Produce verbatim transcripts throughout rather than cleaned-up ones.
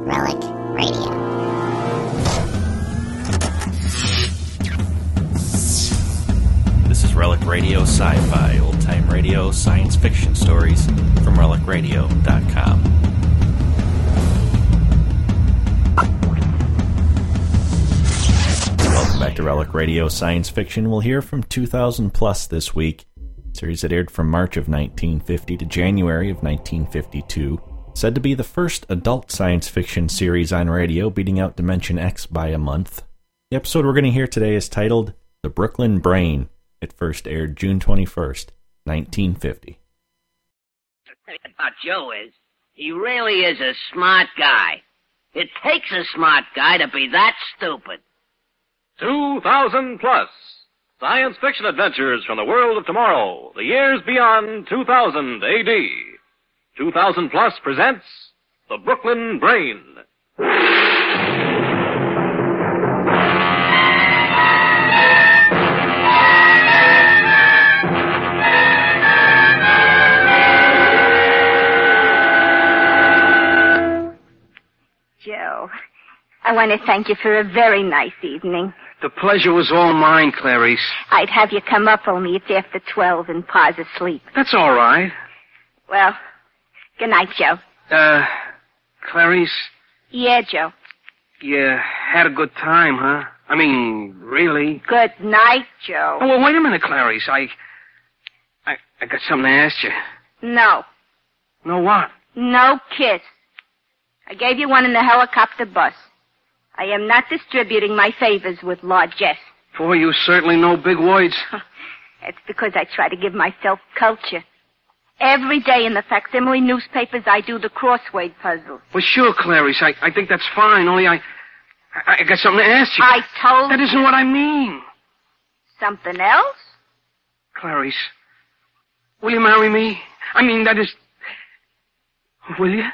Relic Radio. This is Relic Radio Sci-Fi, old-time radio, science fiction stories from relic radio dot com. Welcome back to Relic Radio Science Fiction. We'll hear from two thousand Plus this week. A series that aired from March of nineteen fifty to January of nineteen fifty-two. Said to be the first adult science fiction series on radio, beating out Dimension X by a month. The episode we're going to hear today is titled The Brooklyn Brain. It first aired June twenty-first, nineteen fifty. The thing about Joe is, he really is a smart guy. It takes a smart guy to be that stupid. two thousand Plus. Science fiction adventures from the world of tomorrow. The years beyond two thousand A D. two thousand Plus presents The Brooklyn Brain. Joe, I want to thank you for a very nice evening. The pleasure was all mine, Clarice. I'd have you come up, only it's after twelve and Pa's asleep. That's all right. Well, good night, Joe. Uh, Clarice? Yeah, Joe. You had a good time, huh? I mean, really? Good night, Joe. Oh, well, wait a minute, Clarice. I... I, I got something to ask you. No. No what? No kiss. I gave you one in the helicopter bus. I am not distributing my favors with largesse. Boy, you certainly know big words. It's because I try to give myself culture. Every day in the facsimile newspapers, I do the crossword puzzles. Well, sure, Clarice. I, I think that's fine, only I, I... I got something to ask you. I told That isn't what I mean. Something else? Clarice, will you marry me? I mean, that is... Will you?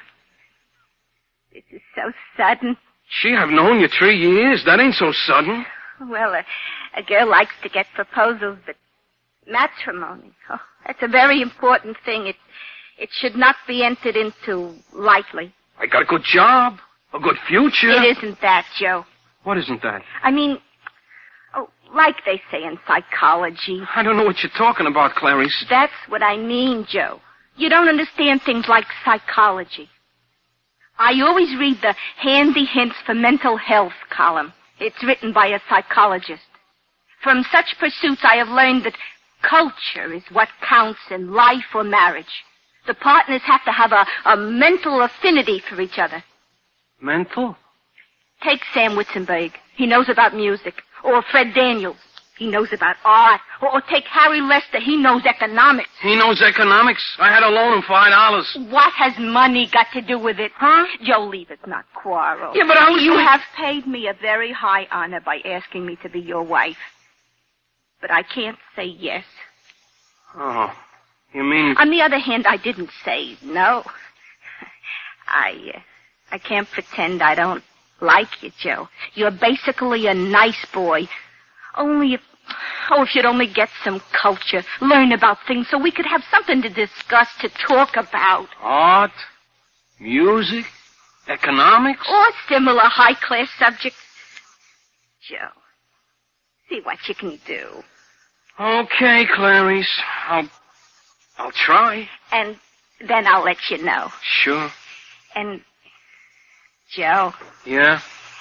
This is so sudden. Gee, I've known you three years. That ain't so sudden. Well, a, a girl likes to get proposals, but matrimony, oh, that's a very important thing. It, it should not be entered into lightly. I got a good job, a good future. It isn't that, Joe. What isn't that? I mean, oh, like they say in psychology. I don't know what you're talking about, Clarice. That's what I mean, Joe. You don't understand things like psychology. I always read the Handy Hints for Mental Health column. It's written by a psychologist. From such pursuits, I have learned that culture is what counts in life or marriage. The partners have to have a, a mental affinity for each other. Mental? Take Sam Witzenberg. He knows about music. Or Fred Daniels. He knows about art. Or, or take Harry Lester. He knows economics. He knows economics. I had to loan him five dollars. What has money got to do with it? Huh? Joe, leave it, not quarrel. Yeah, but I was... You have paid me a very high honor by asking me to be your wife. But I can't say yes. Oh, you mean... On the other hand, I didn't say no. I, uh, I can't pretend I don't like you, Joe. You're basically a nice boy. Only if... Oh, if you'd only get some culture, learn about things so we could have something to discuss, to talk about. Art, music, economics? Or similar high-class subjects. Joe, see what you can do. Okay, Clarice. I'll... I'll try. And then I'll let you know. Sure. And, Joe... Yeah?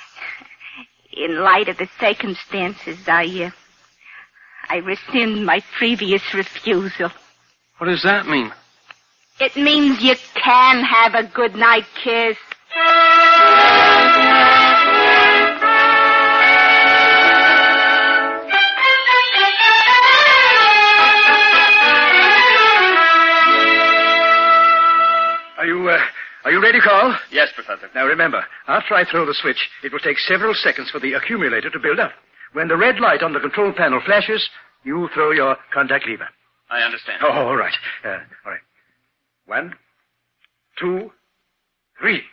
In light of the circumstances, I, uh, I rescind my previous refusal. What does that mean? It means you can have a good night kiss. Are you, uh, are you ready, Carl? Yes, Professor. Now remember, after I throw the switch, it will take several seconds for the accumulator to build up. When the red light on the control panel flashes, you throw your contact lever. I understand. Oh, all right. Uh, all right. One, two, three.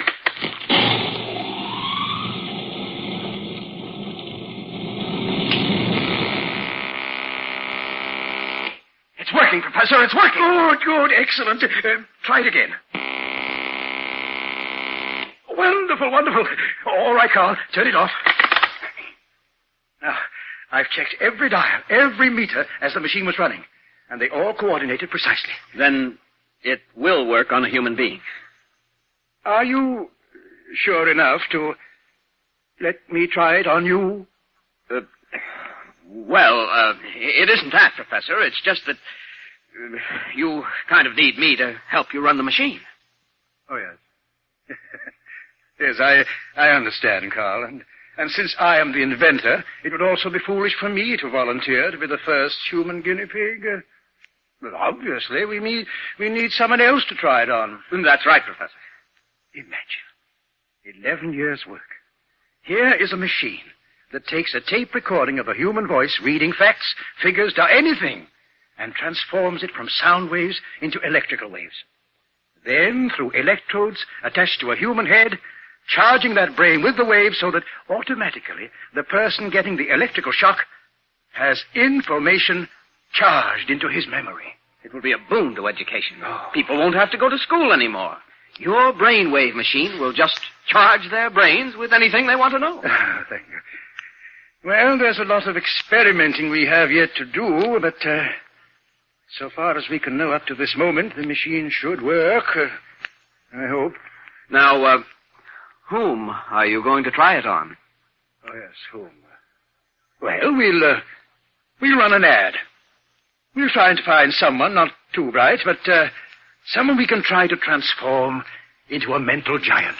It's working, Professor. It's working. Good, good. Excellent. Uh, try it again. Well, Wonderful, wonderful. All right, Carl. Turn it off. Now, I've checked every dial, every meter as the machine was running, and they all coordinated precisely. Then it will work on a human being. Are you sure enough to let me try it on you? Uh, well, uh, it isn't that, Professor. It's just that uh, you kind of need me to help you run the machine. Oh, yes. Yes, I I understand, Carl. And, and since I am the inventor, it would also be foolish for me to volunteer to be the first human guinea pig. Uh, but obviously, we need, we need someone else to try it on. That's right, Professor. Imagine. Eleven years' work. Here is a machine that takes a tape recording of a human voice reading facts, figures, down anything, and transforms it from sound waves into electrical waves. Then, through electrodes attached to a human head, charging that brain with the waves so that automatically the person getting the electrical shock has information charged into his memory. It will be a boon to education. Oh. People won't have to go to school anymore. Your brainwave machine will just charge their brains with anything they want to know. Ah, thank you. Well, there's a lot of experimenting we have yet to do, but uh, so far as we can know up to this moment, the machine should work. Uh, I hope. Now, uh, whom are you going to try it on? Oh, yes, whom? Well, we'll, uh, we'll run an ad. We'll try to find someone, not too bright, but uh, someone we can try to transform into a mental giant.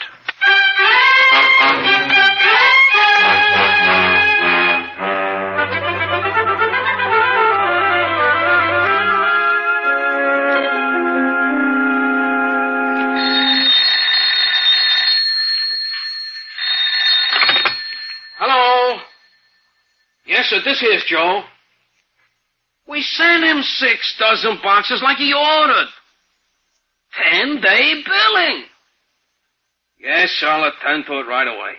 Hello? Yes, sir, this here's Joe. We sent him six dozen boxes like he ordered. Ten-day billing. Yes, sir, I'll attend to it right away.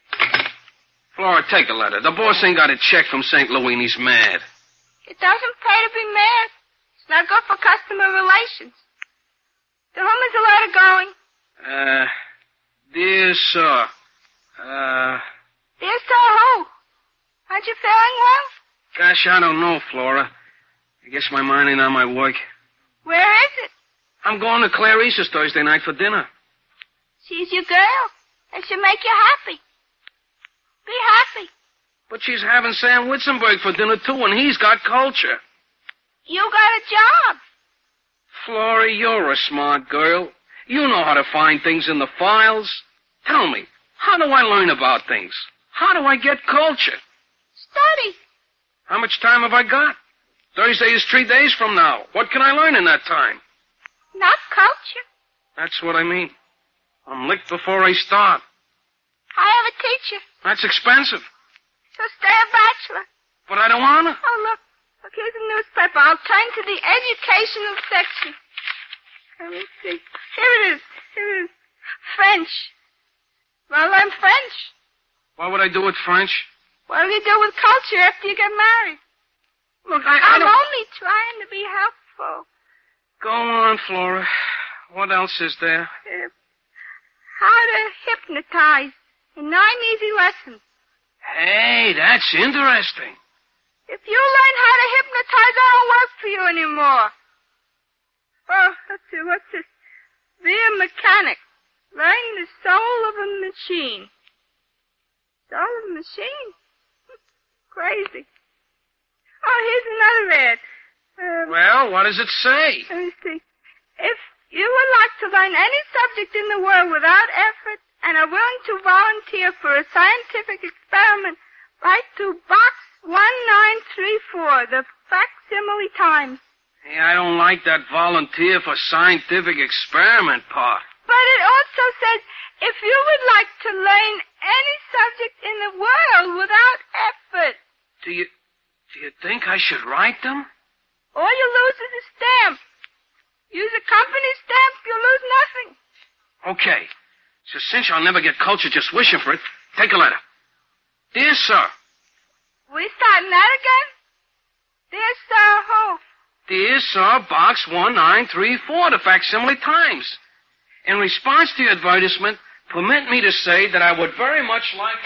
Flora, take the letter. The boss ain't got a check from Saint Louis and he's mad. It doesn't pay to be mad. It's not good for customer relations. To whom is the letter going? Uh, dear sir, uh... Dear sir, who? Aren't you feeling well? Gosh, I don't know, Flora. I guess my mind ain't on my work. Where is it? I'm going to Clarice's Thursday night for dinner. She's your girl. It should make you happy. Be happy. But she's having Sam Witzenberg for dinner, too, and he's got culture. You got a job. Flora, you're a smart girl. You know how to find things in the files. Tell me, how do I learn about things? How do I get culture? Study. How much time have I got? Thursday is three days from now. What can I learn in that time? Not culture. That's what I mean. I'm licked before I start. I have a teacher. That's expensive. So stay a bachelor. But I don't want to. Oh, look. Look, here's a newspaper. I'll turn to the educational section. Let me see. Here it is. Here it is. French. Well, learn French. What would I do with French? What do you do with culture after you get married? Look, I, I I'm don't... only trying to be helpful. Go on, Flora. What else is there? Uh, how to hypnotize in nine easy lessons. Hey, that's interesting. If you learn how to hypnotize, I don't work for you anymore. Oh, let's see, what's this? Be a mechanic. Learn the soul of a machine. Soul of a machine? Crazy. Oh, here's another ad. Um, Well, what does it say? Let me see. If you would like to learn any subject in the world without effort and are willing to volunteer for a scientific experiment, write to Box one nine three four, the Facsimile Times. Hey, I don't like that volunteer for scientific experiment part. But it also says, if you would like to learn any subject in the world without effort. Do you, do you think I should write them? All you lose is a stamp. Use a company stamp, you lose nothing. Okay. So since I'll never get culture just wishing for it, take a letter. Dear sir. We starting that again? Dear sir, who? Dear sir, Box one nine three four, the Facsimile Times. In response to your advertisement, permit me to say that I would very much like...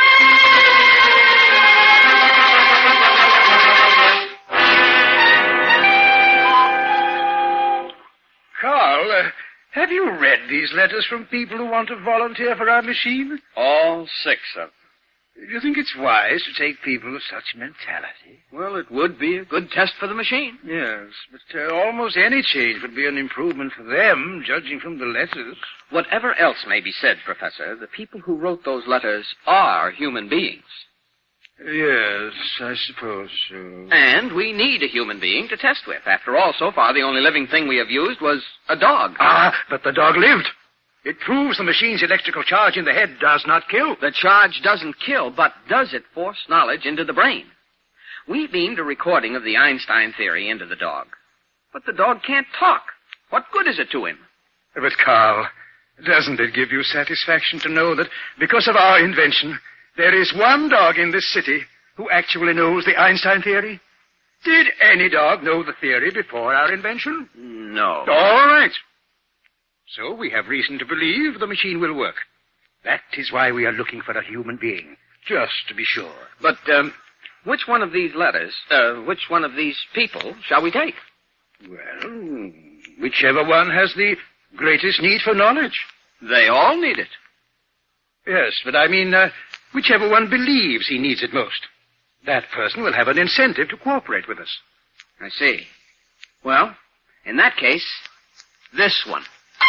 Carl, uh, have you read these letters from people who want to volunteer for our machine? All six of them. Do you think it's wise to take people of such mentality? Well, it would be a good test for the machine. Yes, but uh, almost any change would be an improvement for them, judging from the letters. Whatever else may be said, Professor, the people who wrote those letters are human beings. Yes, I suppose so. And we need a human being to test with. After all, so far, the only living thing we have used was a dog. Ah, but the dog lived. It proves the machine's electrical charge in the head does not kill. The charge doesn't kill, but does it force knowledge into the brain? We beamed a recording of the Einstein theory into the dog. But the dog can't talk. What good is it to him? But, Carl, doesn't it give you satisfaction to know that because of our invention, there is one dog in this city who actually knows the Einstein theory? Did any dog know the theory before our invention? No. All right. So we have reason to believe the machine will work. That is why we are looking for a human being, just to be sure. But, um, which one of these letters, uh, which one of these people shall we take? Well, whichever one has the greatest need for knowledge. They all need it. Yes, but I mean, uh, whichever one believes he needs it most. That person will have an incentive to cooperate with us. I see. Well, in that case, this one.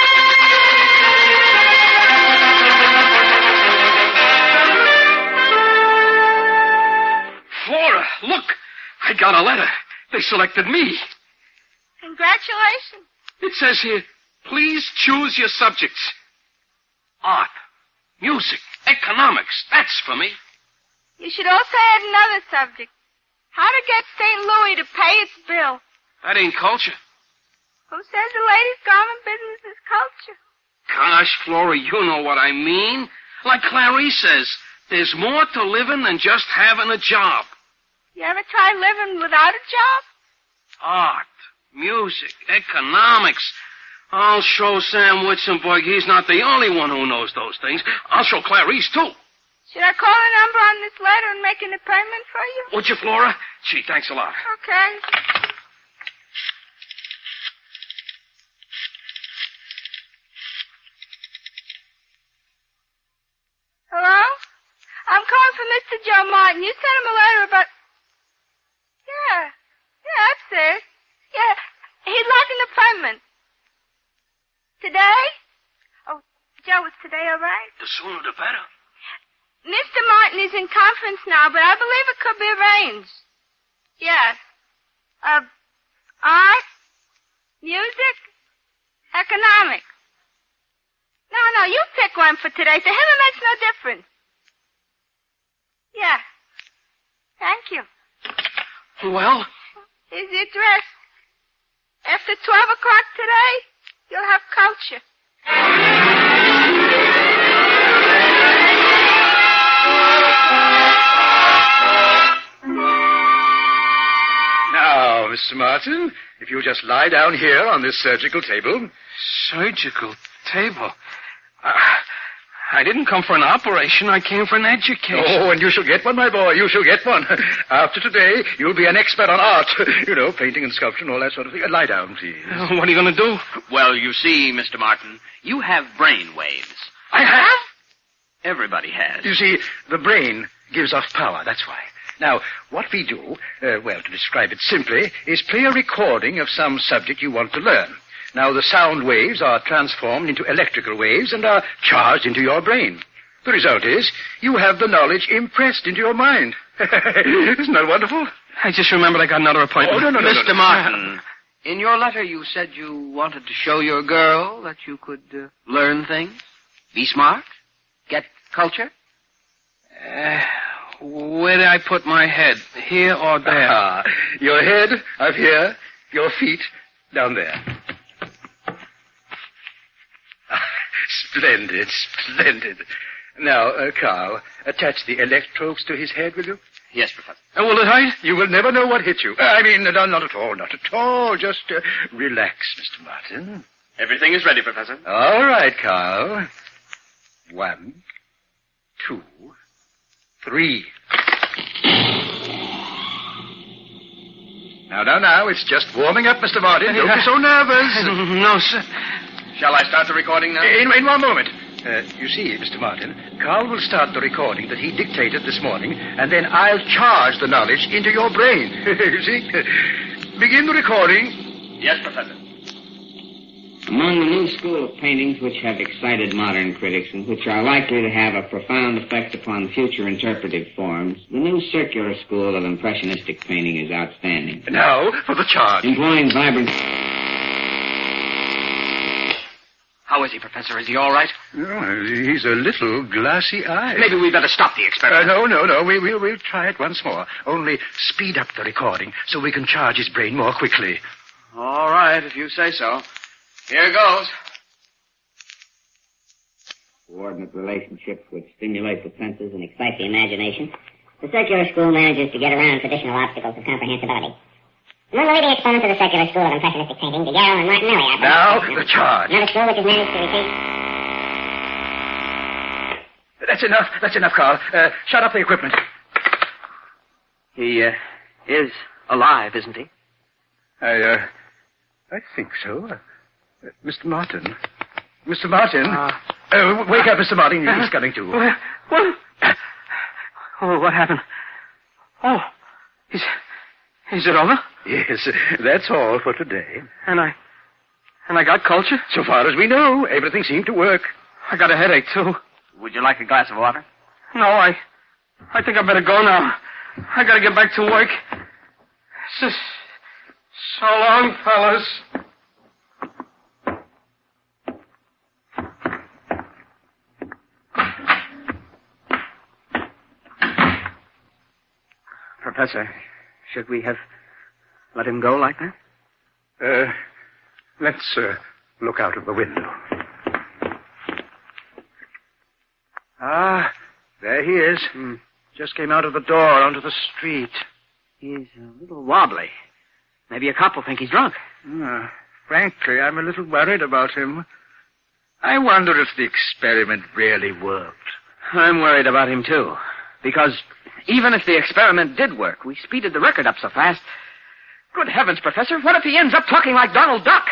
Flora, look! I got a letter. They selected me. Congratulations. It says here, please choose your subjects. Art, music, economics. That's for me. You should also add another subject. How to get Saint Louis to pay its bill. That ain't culture. Who says the ladies' garment business is culture? Gosh, Flora, you know what I mean. Like Clarice says, there's more to living than just having a job. You ever try living without a job? Art, music, economics. I'll show Sam Witzenberg he's not the only one who knows those things. I'll show Clarice, too. Should I call a number on this letter and make an appointment for you? Would you, Flora? Gee, thanks a lot. Okay. Hello? I'm calling for Mister Joe Martin. You sent him a letter about... Yeah. Yeah, that's it. Yeah. He'd like an appointment. Today? Oh, Joe, is today all right? The sooner the better. Mister Martin is in conference now, but I believe it could be arranged. Yes. Uh, art, music, economics. No, no, you pick one for today. To him it makes no difference. Yeah. Thank you. Well? Here's the address. After twelve o'clock today, you'll have culture. Now, Mister Martin, if you'll just lie down here on this surgical table. Surgical table? Uh, I didn't come for an operation. I came for an education. Oh, and you shall get one, my boy. You shall get one. After today, you'll be an expert on art. You know, painting and sculpture and all that sort of thing. Uh, lie down, please. Uh, what are you going to do? Well, you see, Mister Martin, you have brain waves. I have? Everybody has. You see, the brain gives off power, that's why. Now, what we do, uh, well, to describe it simply, is play a recording of some subject you want to learn. Now, the sound waves are transformed into electrical waves and are charged into your brain. The result is you have the knowledge impressed into your mind. Isn't that wonderful? I just remembered I got another appointment. Oh, no, no, no, Mister no, no. Martin, in your letter you said you wanted to show your girl that you could uh, learn things, be smart, get culture. Uh, where did I put my head? Here or there? Ah, your head up here, your feet down there. Splendid, splendid. Now, uh, Carl, attach the electrodes to his head, will you? Yes, Professor. Uh, will it hurt? You will never know what hit you. Uh, I mean, no, not at all, not at all. Just uh, relax, Mister Martin. Everything is ready, Professor. All right, Carl. One, two, three. Now, now, now, it's just warming up, Mister Martin. Don't be so nervous. No, sir. Shall I start the recording now? In, in one moment. Uh, you see, Mister Martin, Carl will start the recording that he dictated this morning, and then I'll charge the knowledge into your brain. You see? Begin the recording. Yes, Professor. Among the new school of paintings which have excited modern critics and which are likely to have a profound effect upon future interpretive forms, the new circular school of impressionistic painting is outstanding. Now, for the charge. Employing vibrant... How is he, Professor? Is he all right? Oh, he's a little glassy-eyed. Maybe we better stop the experiment. Uh, no, no, no. We, we'll, we'll try it once more. Only speed up the recording so we can charge his brain more quickly. All right, if you say so. Here goes. Coordinate relationships which stimulate the senses and excite the imagination. The circular school manages to get around traditional obstacles of comprehensibility. Among the leading exponents of the circular school of impressionistic painting, Daguerre and Martinelli are... Now, the charge. Another school which has managed to retain... That's enough. That's enough, Carl. Uh, shut up the equipment. He, uh, is alive, isn't he? I, uh, I think so. Uh, Mister Martin. Mister Martin. Uh, uh, wake up, Mister Martin. He's coming to. What? What? Oh, what happened? Oh, is, is it over? Yes, that's all for today. And I, and I got culture? So far as we know, everything seemed to work. I got a headache, too. Would you like a glass of water? No, I, I think I better go now. I gotta get back to work. So, so long, fellas. Professor, should we have let him go like that? Uh, let's, uh, look out of the window. Ah, there he is. Hmm. Just came out of the door onto the street. He's a little wobbly. Maybe a cop will think he's drunk. Uh, frankly, I'm a little worried about him. I wonder if the experiment really worked. I'm worried about him, too. Because even if the experiment did work, we speeded the record up so fast. Good heavens, Professor, what if he ends up talking like Donald Duck?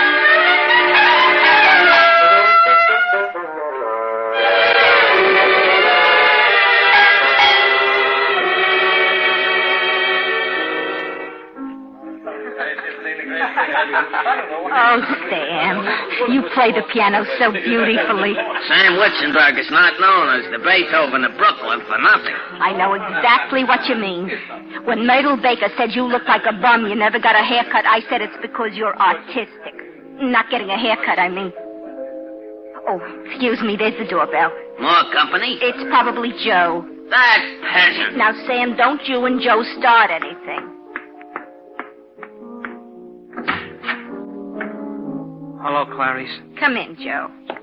Oh, Sam, you play the piano so beautifully. Sam Witzenberg is not known as the Beethoven of Brooklyn for nothing. I know exactly what you mean. When Myrtle Baker said you looked like a bum, you never got a haircut, I said it's because you're artistic. Not getting a haircut, I mean. Oh, excuse me, there's the doorbell. More company? It's probably Joe. That peasant. Now, Sam, don't you and Joe start anything. Hello, Clarice. Come in, Joe.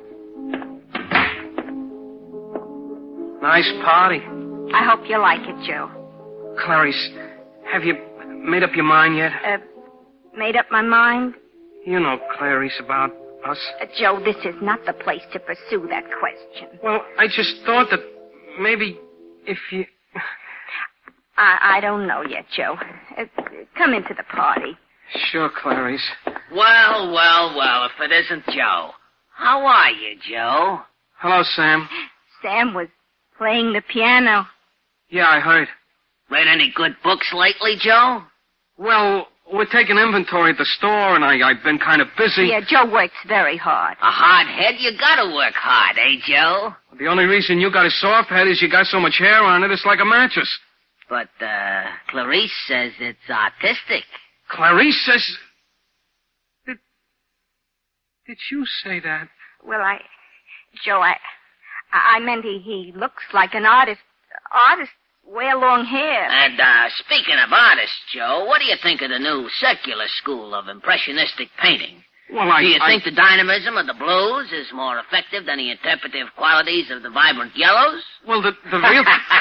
Nice party. I hope you like it, Joe. Clarice, have you made up your mind yet? Uh, made up my mind? You know, Clarice, about us. Uh, Joe, this is not the place to pursue that question. Well, I just thought that maybe if you... I, I don't know yet, Joe. Uh, come into the party. Sure, Clarice. Well, well, well, if it isn't Joe. How are you, Joe? Hello, Sam. Sam was playing the piano. Yeah, I heard. Read any good books lately, Joe? Well, we're taking inventory at the store, and I, I've been kind of busy. Yeah, Joe works very hard. A hard head? You gotta work hard, eh, Joe? The only reason you got a soft head is you got so much hair on it, it's like a mattress. But, uh, Clarice says it's artistic. Clarice says... Did, did you say that? Well, I... Joe, I... I meant he, he looks like an artist. Artists wear long hair. And, uh, speaking of artists, Joe, what do you think of the new circular school of impressionistic painting? Well, I... Do you I... think the dynamism of the blues is more effective than the interpretive qualities of the vibrant yellows? Well, the, the real...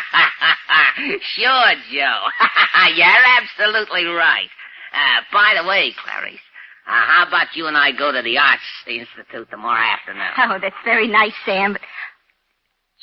Sure, Joe. You're absolutely right. Uh, by the way, Clarice, uh, how about you and I go to the Arts Institute tomorrow afternoon? Oh, that's very nice, Sam. But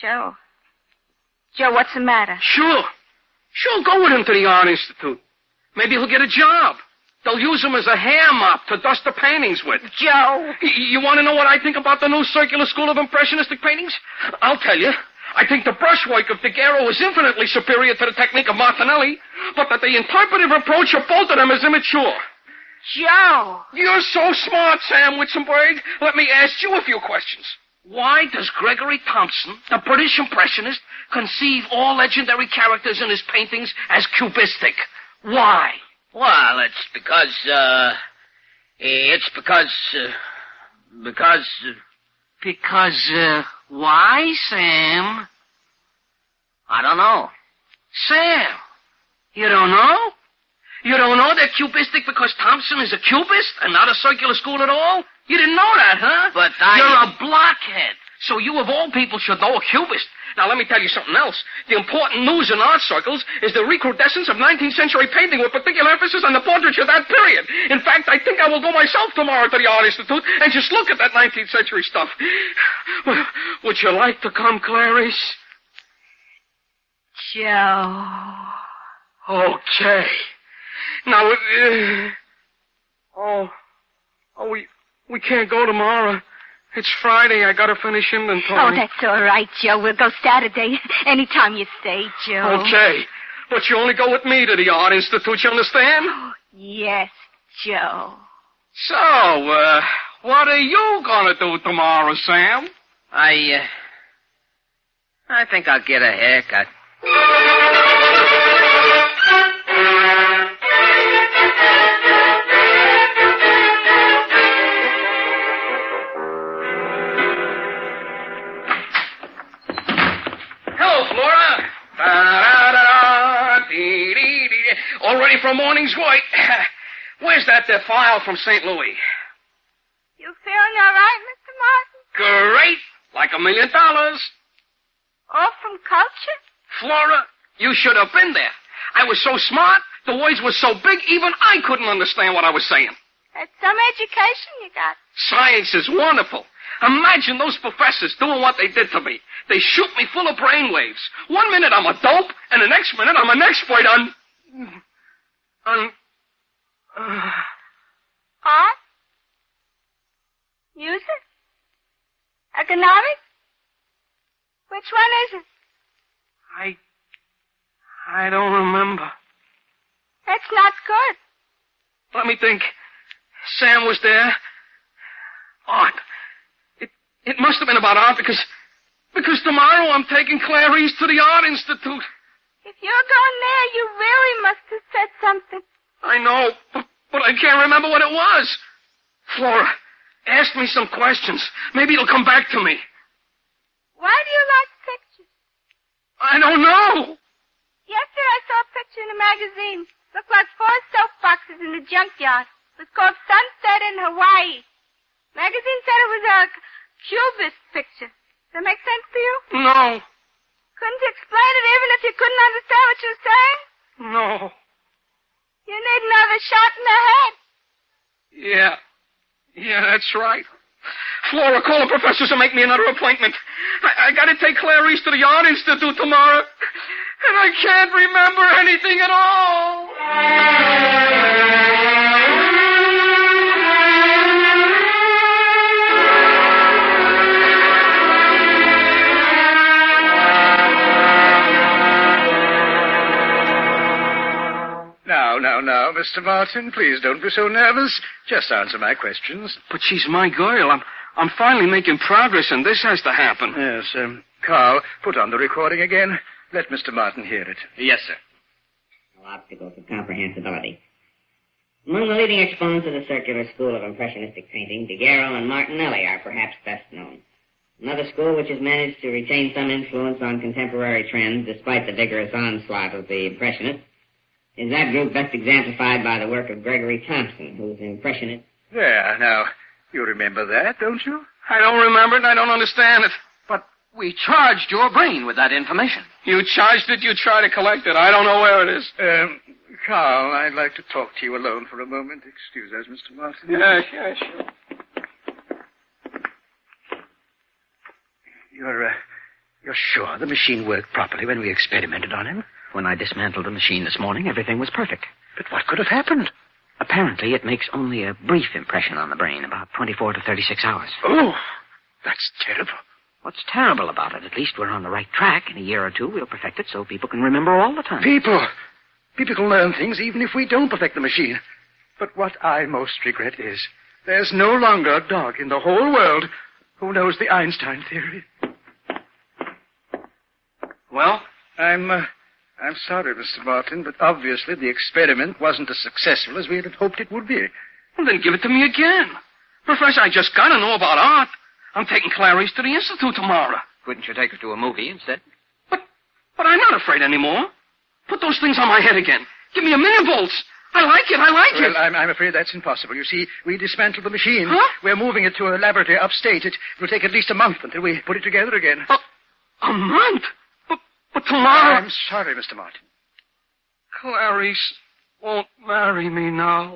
Joe. Joe, what's the matter? Sure. Sure, go with him to the Art Institute. Maybe he'll get a job. They'll use him as a hair mop to dust the paintings with. Joe. Y- you want to know what I think about the new circular school of impressionistic paintings? I'll tell you. I think the brushwork of Daguerre is infinitely superior to the technique of Martinelli, but that the interpretive approach of both of them is immature. Joe. You're so smart, Sam Witzenberg. Let me ask you a few questions. Why does Gregory Thompson, the British impressionist, conceive all legendary characters in his paintings as cubistic? Why? Well, it's because, uh... It's because, uh... Because, uh... Because, uh, why, Sam? I don't know. Sam, you don't know? You don't know they're cubistic because Thompson is a cubist and not a circular school at all? You didn't know that, huh? But I... You're a blockhead. So you, of all people, should know a cubist. Now, let me tell you something else. The important news in art circles is the recrudescence of nineteenth century painting with particular emphasis on the portraiture of that period. In fact, I think I will go myself tomorrow to the Art Institute and just look at that nineteenth century stuff. Would you like to come, Clarice? Joe. Okay. Now, uh, oh, oh, we we can't go tomorrow. It's Friday. I gotta finish inventory. Oh, that's all right, Joe. We'll go Saturday. Anytime you say, Joe. Okay. But you only go with me to the Art Institute, you understand? Oh, yes, Joe. So, uh, what are you gonna do tomorrow, Sam? I, uh... I think I'll get a haircut. All ready for a morning's work. Where's that uh, file from Saint Louis? You feeling all right, Mister Martin? Great. Like a million dollars. All from culture? Flora, you should have been there. I was so smart, the words were so big, even I couldn't understand what I was saying. That's some education you got. Science is wonderful. Imagine those professors doing what they did to me. They shoot me full of brainwaves. One minute I'm a dope, and the next minute I'm an expert on... on... Uh... Art? Music? Economics? Which one is it? I... I don't remember. That's not good. Let me think. Sam was there. Art. It it must have been about art because... Because tomorrow I'm taking Clarice to the Art Institute. If you're going there, you really must have said something. I know, but, but I can't remember what it was. Flora, ask me some questions. Maybe it'll come back to me. Why do you like pictures? I don't know. Yesterday I saw a picture in a magazine. Looked like four soapboxes in the junkyard. It was called Sunset in Hawaii. Magazine said it was a cubist picture. Does that make sense to you? No. Couldn't you explain it even if you couldn't understand what you were saying? No. You need another shot in the head. Yeah. Yeah, that's right. Flora, call the professors and make me another appointment. I, I gotta take Clarice to the Art Institute tomorrow. And I can't remember anything at all. Now, now, now, Mister Martin, please don't be so nervous. Just answer my questions. But she's my girl. I'm, I'm finally making progress, and this has to happen. Yes, um, Carl, put on the recording again. Let Mister Martin hear it. Yes, sir. No obstacles of comprehensibility. Among the leading exponents of the circular school of impressionistic painting, Daguerre and Martinelli are perhaps best known. Another school which has managed to retain some influence on contemporary trends despite the vigorous onslaught of the Impressionists is that group best exemplified by the work of Gregory Thompson, who's an impressionist. There, now, you remember that, don't you? I don't remember it, and I don't understand it. But we charged your brain with that information. You charged it, you try to collect it. I don't know where it is. Um, Carl, I'd like to talk to you alone for a moment. Excuse us, Mister Martin. Yeah, yeah, sure. You're, uh, You're sure the machine worked properly when we experimented on him? When I dismantled the machine this morning, everything was perfect. But what could have happened? Apparently, it makes only a brief impression on the brain, about twenty-four to thirty-six hours. Oh, that's terrible. What's terrible about it? At least we're on the right track. In a year or two, we'll perfect it so people can remember all the time. People! People can learn things even if we don't perfect the machine. But what I most regret is there's no longer a dog in the whole world who knows the Einstein theory. Well? I'm, uh, I'm sorry, Mister Martin, but obviously the experiment wasn't as successful as we had hoped it would be. Well, then give it to me again. Professor, I just gotta know about art. I'm taking Clarice to the Institute tomorrow. Couldn't you take her to a movie instead? But, but I'm not afraid anymore. Put those things on my head again. Give me a million volts. I like it, I like well, it. I'm, I'm afraid that's impossible. You see, we dismantled the machine. Huh? We're moving it to a laboratory upstate. It will take at least a month until we put it together again. A, a month? But, but tomorrow... I'm sorry, Mister Martin. Clarice won't marry me now.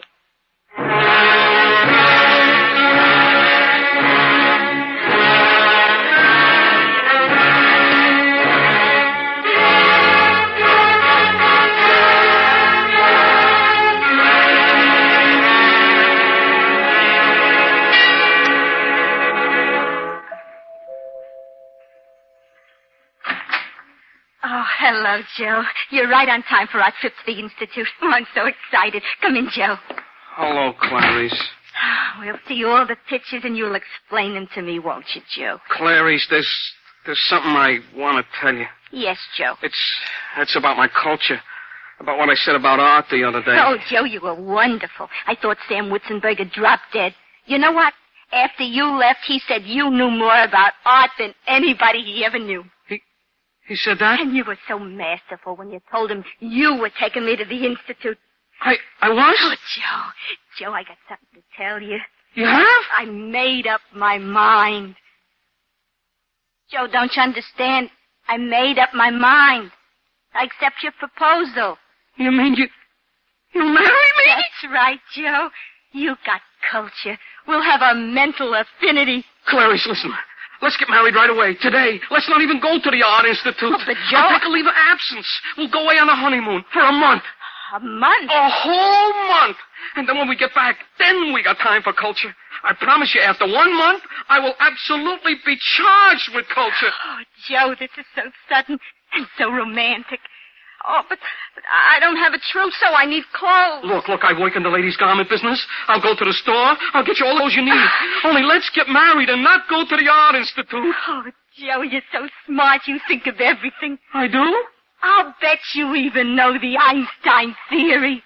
Oh, hello, Joe. You're right on time for our trip to the Institute. Oh, I'm so excited. Come in, Joe. Hello, Clarice. We'll see all the pictures and you'll explain them to me, won't you, Joe? Clarice, there's there's something I want to tell you. Yes, Joe. It's it's about my culture. About what I said about art the other day. Oh, Joe, you were wonderful. I thought Sam Witzenberger dropped dead. You know what? After you left, he said you knew more about art than anybody he ever knew. He said that? And you were so masterful when you told him you were taking me to the Institute. I I was? Oh, Joe. Joe, I got something to tell you. You have? I made up my mind. Joe, don't you understand? I made up my mind. I accept your proposal. You mean you... you marry me? That's right, Joe. You got culture. We'll have a mental affinity. Clarice, listen. Let's get married right away, today. Let's not even go to the Art Institute. Oh, but Joe... I'll take a leave of absence. We'll go away on a honeymoon for a month. A month? A whole month. And then when we get back, then we got time for culture. I promise you, after one month, I will absolutely be charged with culture. Oh, Joe, this is so sudden and so romantic. Oh, but, but I don't have a trousseau. I need clothes. Look, look, I work in the ladies' garment business. I'll go to the store. I'll get you all those you need. Only let's get married and not go to the Art Institute. Oh, Joe, you're so smart. You think of everything. I do? I'll bet you even know the Einstein theory.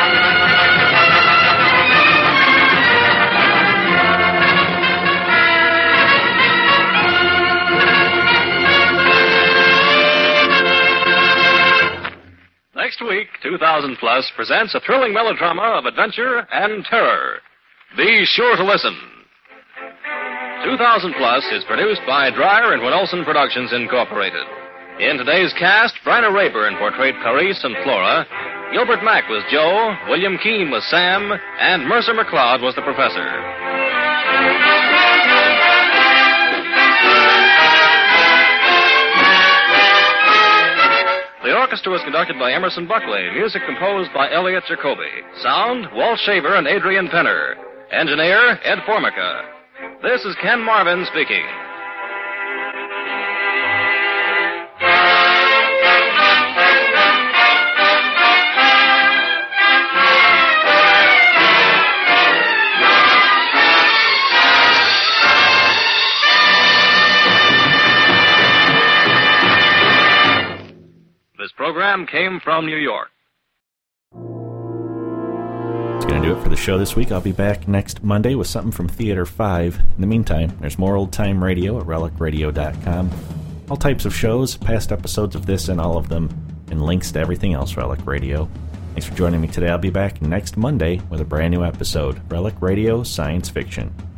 Next week, two thousand Plus presents a thrilling melodrama of adventure and terror. Be sure to listen. two thousand Plus is produced by Dreyer and Winolson Productions, Incorporated. In today's cast, Bryna Rayburn portrayed Clarice and Flora, Gilbert Mack was Joe, William Keane was Sam, and Mercer McLeod was the professor. The orchestra was conducted by Emerson Buckley, music composed by Elliot Jacoby. Sound, Walt Shaver and Adrian Penner. Engineer, Ed Formica. This is Ken Marvin speaking. This program came from New York. That's going to do it for the show this week. I'll be back next Monday with something from Theater five. In the meantime, there's more old-time radio at relic radio dot com. All types of shows, past episodes of this and all of them, and links to everything else Relic Radio. Thanks for joining me today. I'll be back next Monday with a brand new episode, Relic Radio Science Fiction.